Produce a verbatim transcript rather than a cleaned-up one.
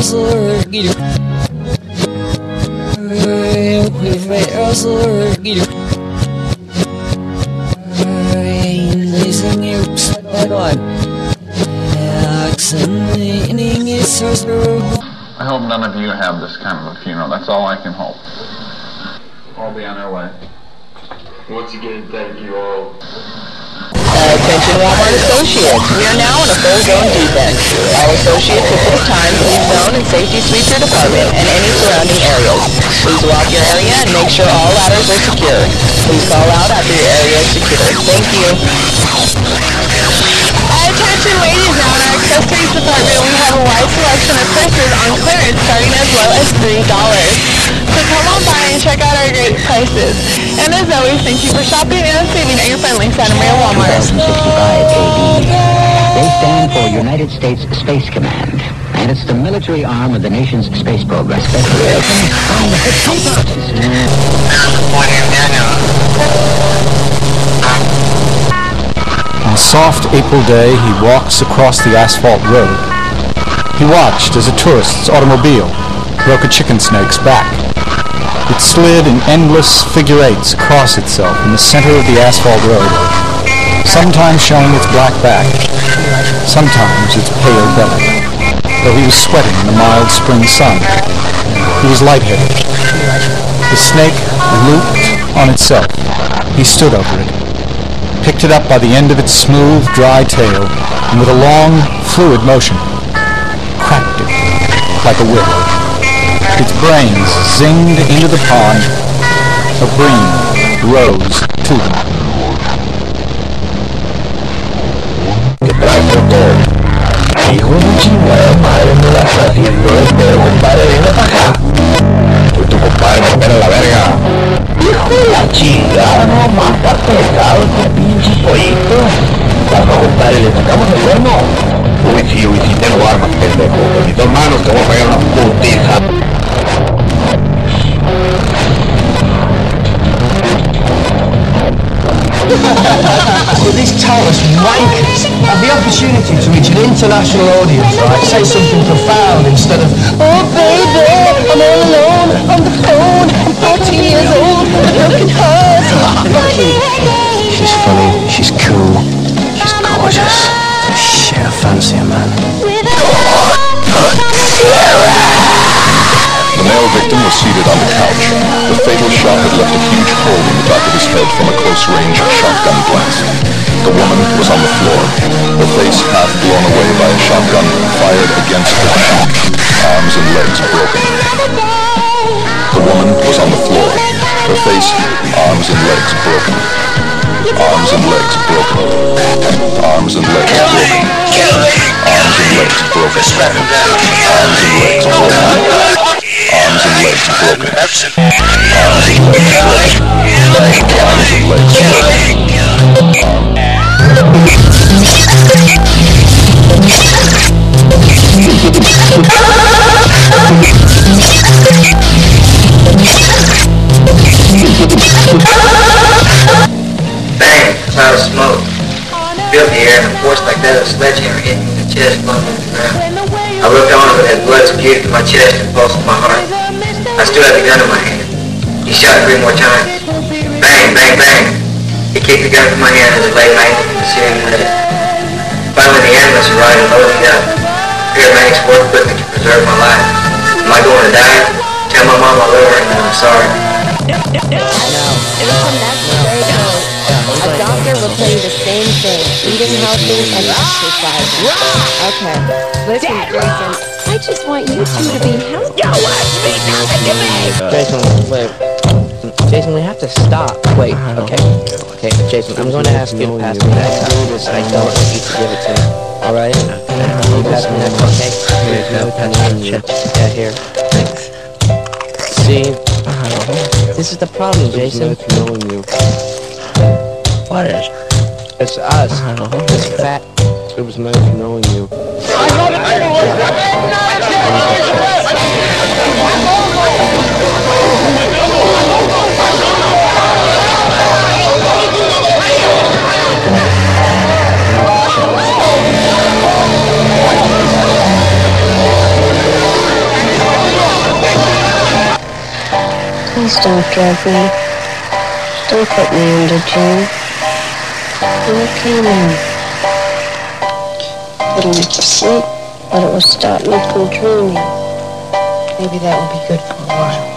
I hope none of you have this kind of a funeral. That's all I can hope. I'll be on our way. Once again, thank you all. Attention Walmart associates. We are now in a full zone defect. All associates at this time please zone and safety sweep your department and any surrounding areas. Please walk your area and make sure all ladders are secure. Please call out after your area is secure. Thank you. Attention ladies, now in our accessories department we have a wide selection of purses on clearance starting as low as three dollars. So come on by and check out our great prices. And as always, thank you for shopping and saving at your friendly Santa Maria Walmart. sixty-five A D. They stand for United States Space Command, and it's the military arm of the nation's space program. On a soft April day, he walks across the asphalt road. He watched as a tourist's automobile broke a chicken snake's back. It slid in endless figure eights across itself in the center of the asphalt road, sometimes showing its black back, sometimes its pale belly. Though he was sweating in the mild spring sun, he was lightheaded. The snake looped on itself. He stood over it, picked it up by the end of its smooth, dry tail, and with a long, fluid motion, cracked it like a whip. Its brains zinged into the pond. A bream rose to them. ¿Qué traes, doctor? Hijo de chingada madre, me la está haciendo este compadre, viene para acá. Pues tu compadre me espera en la verga. Hijo de la chingada, no más está pesado este pinche pollito. Vamos, compadre, le sacamos el huevo. Uy, sí, uy, sí, tengo armas, pendejo. Con mis dos manos te voy a pegar una putiza. But these Taurus wankers have the opportunity to reach an international audience, right? Say something profound instead of, oh baby, I'm all alone on the phone, I'm fourteen years old, with a broken heart. She's funny, she's cool, she's gorgeous. Shit, I fancy her, man. The male victim was seated on the couch. The fatal shot had left a huge hole in the back of his head from a close-range shotgun blast. The woman was on the floor, her face half blown away by a shotgun fired against her cheek, arms and legs broken. The woman was on the floor, her face, arms and legs broken. Arms and legs broken. Arms and legs broken. Arms and legs broken. Arms and legs broken. Arms and legs broken. Arms and legs broken. Arms and legs broken. Bang! A cloud of smoke. Filled the air and a force like that of a sledgehammer hit me in the chest, bumped me to the ground. I looked on him and had blood spewed from my chest and pulsed in my heart. I still had the gun in my hand. He shot three more times. Bang, bang, bang. He kicked the gun from my hand as it lay mangled in the searing lead. Finally the ambulance arrived and loaded me up. Paramedics worked quickly to preserve my life. Am I going to die? Tell my mom I love her and that I'm sorry. No. Listen, that's very good. A doctor will tell you the same thing. Eating healthy and exercising. Okay. Listen, Jason, I just want you two to be healthy. You want to be nothing to me! Jason, wait. Jason, we have to stop. Wait, okay. Okay, Jason, I'm going to ask you to pass me that cup. I don't want you to give it to me. Alright? Can you pass me that cup, okay? Here, no, pass me that cup. Yeah, here. Thanks. See? This is the problem, Jason. What is? It's us. It's fat. It was nice knowing you. Please don't drug me. Don't put me under, Jim. I'm okay now. Put me to sleep, but it will stop me from dreaming. Maybe that will be good for a while.